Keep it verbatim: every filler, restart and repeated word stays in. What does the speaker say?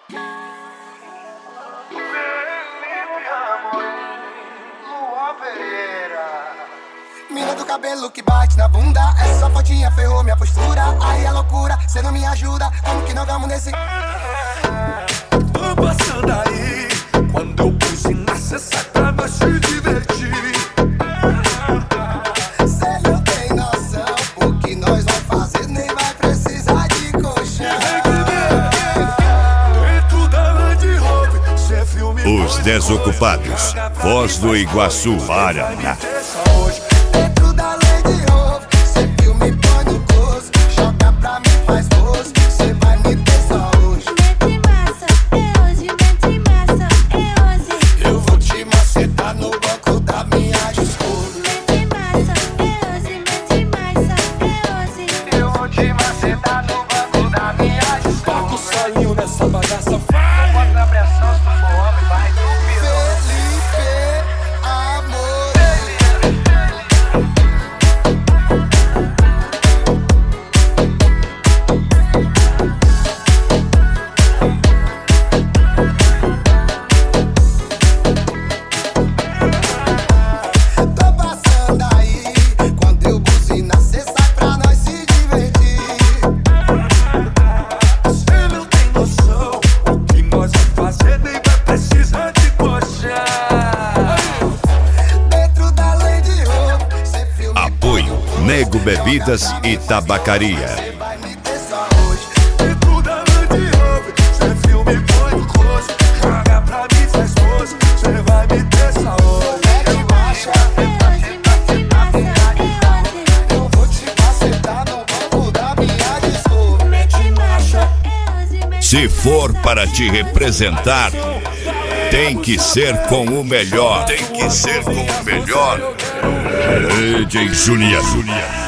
Mina do cabelo que bate na bunda, essa fotinha ferrou minha postura. Aí é loucura, cê não me ajuda, como que não vamos nesse... Tô passando aí, quando eu buzinar cê sai pra nós se divertir. Cê não tem noção, o que nós vamos fazer nem vai precisar de colchão. Dentro da Land Rover, cê filme. Os Desocupados, Foz do Iguaçu, Paraná. Dentro da Land Rover, cê filme põe no close, joga pra mim, faz pose, cê vai me ter só hoje. Mete massa, é hoje, mete massa, é hoje. Eu vou te macetar no banco da minha Discovery. Mete massa, é hoje, mete massa, é hoje. Eu vou te macetar no banco da minha Discovery. Paco saiu nessa bagaça, Vai. Bota a pressão, se tu for homem, vai duvidar. Felipe, amor. Tô passando aí, quando eu buzinar, cê sai pra nós se divertir. cê não tem noção, o que nós vamos fazer nem vai precisar de colchão. Dentro da Land Rover, cê filme. Apoio Nego Bebidas e Tabacaria. Cê vai me ter só hoje. Dentro da Land Rover, cê filme põe no close, joga pra mim, faz pose, cê vai me ter saúde. Mete marcha, É hoje, mete massa, é hoje. eu vou te macetar no banco da minha Discovery. Mete massa, é hoje, mete Se for para te representar, tem que ser com o melhor. Tem que ser com o melhor. D J Juliano.